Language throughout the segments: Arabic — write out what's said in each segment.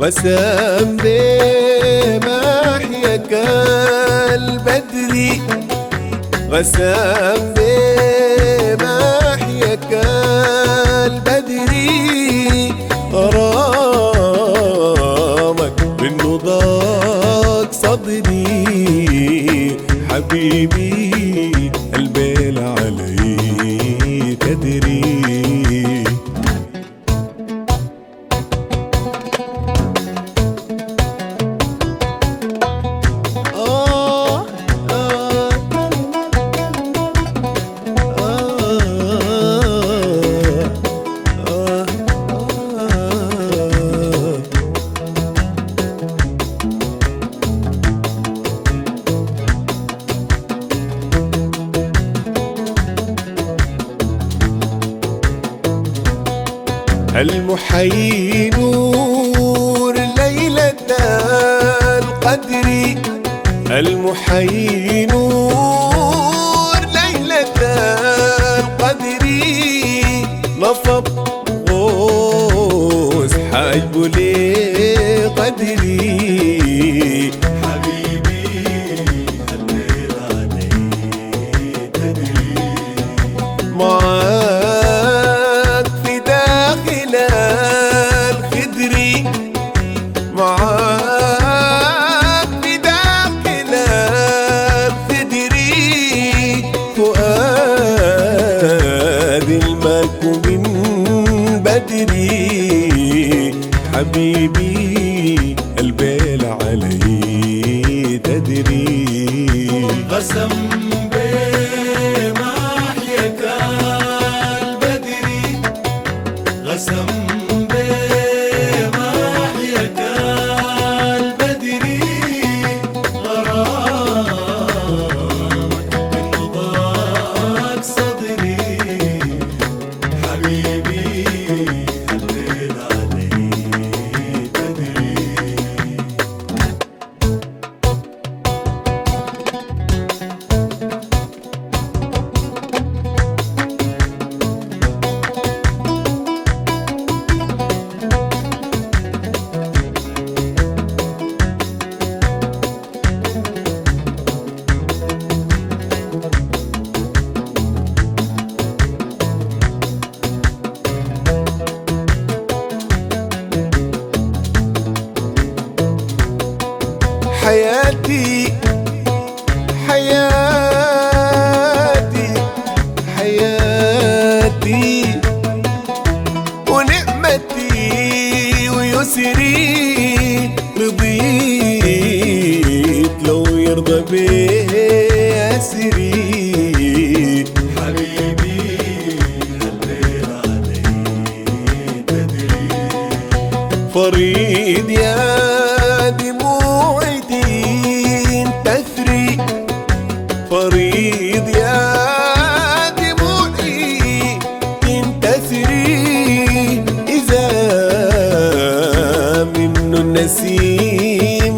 غسام بمحيك البدري، غسام بمحيك البدري، غرامك منه ضاق صدري، حبيبي البيل علي تدري. المحيي نور ليلة القدر، المحيي نور ليلة القدر، نصب غوث حاجبه لقدري، حبيبي الليل علي تدري، معاك في داخل الخدر، معاك في داخل الخدر، فؤاد الملك من بدري، حبيبي البيل علي تدري. غسم بمحيك البدري، غسم بمحيك البدري، غرامك منه ضاق صدري، حبيبي الليل علي تدري. حياتي حياتي حياتي ونعمتي ويسري، رضيت لو يرضى بي أسري، حبيبي الليل علي تدري، فريد يا دموعي تثري، فريد يا دموعي تثري، إذا منه النسيم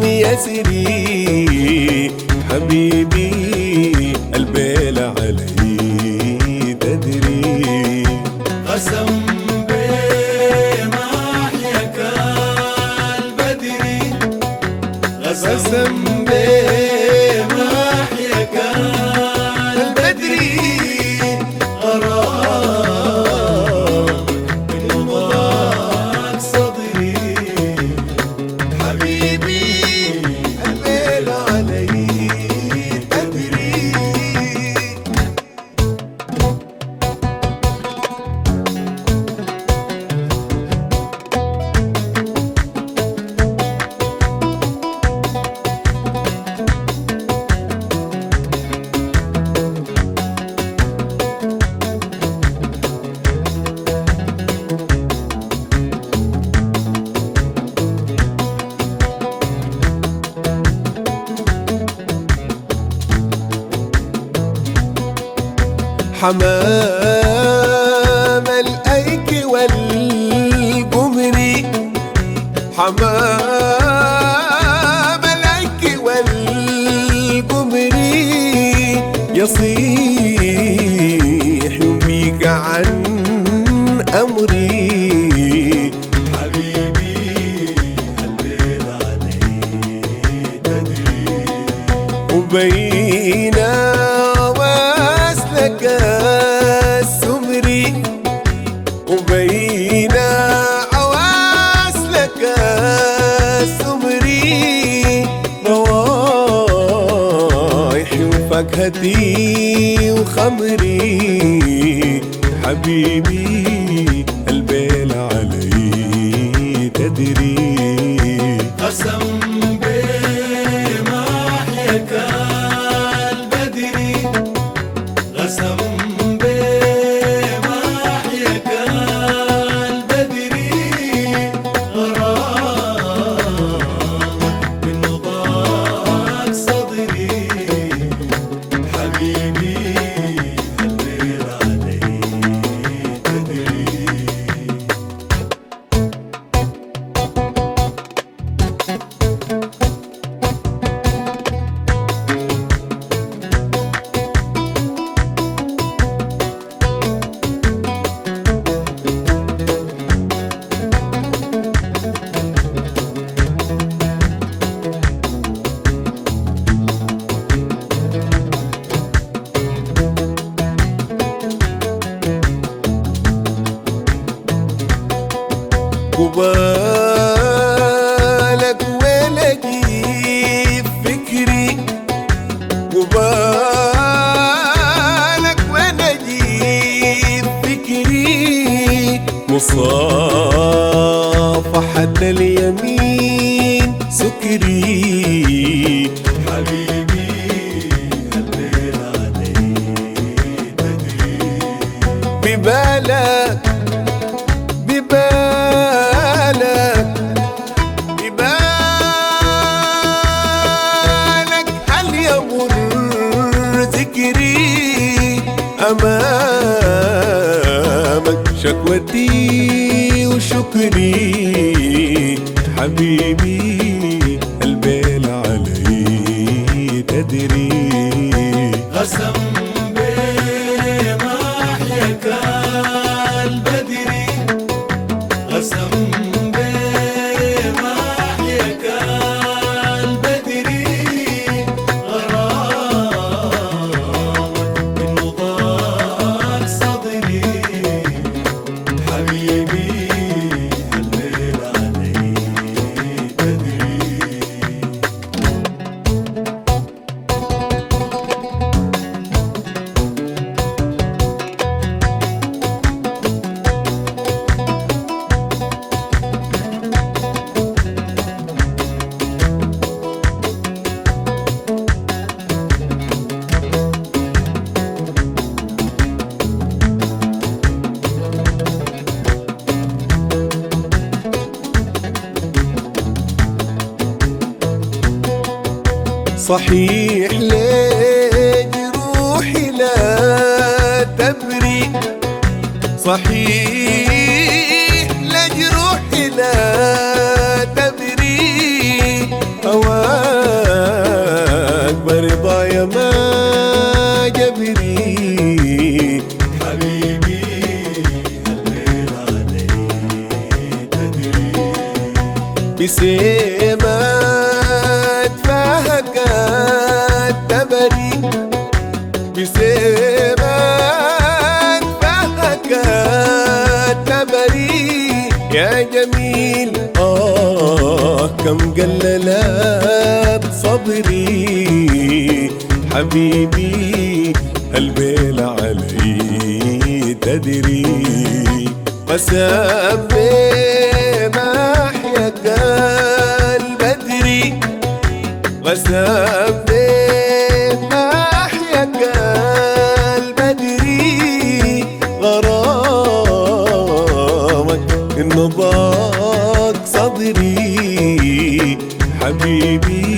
يسري، حبيبي البيل علي تدري. غسم بمحيك البدري، غسم بمحيك البدري، غرامك منه ضاق صدري، حبيبي البيل علي تدري. حمام الأيك والقمر، حمام الأيك والقمر، يصيح بيك عن أمري، حبيبي نكهتي وخمري حبيبي البيل علي تدري قسم بمحيك البدري قسم بمحيك البدري غرامك من ضاق صدري حبيبي البيل علي تدري قبالك ولقي فكري قبالك ولقي فكري مصافحة اليمين سكري حبيبي الليل علي تدري ببالك هل يمر ذكري أمامك شكوتي وشكري حبيبي البيل علي تدري قسم بمحيك البدري قسم بمحيك البدري غرامك من ضاق صدري حبيبي الليل علي تدري صحيح ليه جروحي لا تبري صحيح لجروحي لا تبري هواك برضايا ما جبري حبيبي الليل علي تدري بسيمات فهك التبري بسيمات فهك التبري يا جميل كم قللت صبري حبيبي البيل علي تدري قسم بمحيك البدري قسم بمحيك البدري غرامك إنه ضاق صدري حبيبي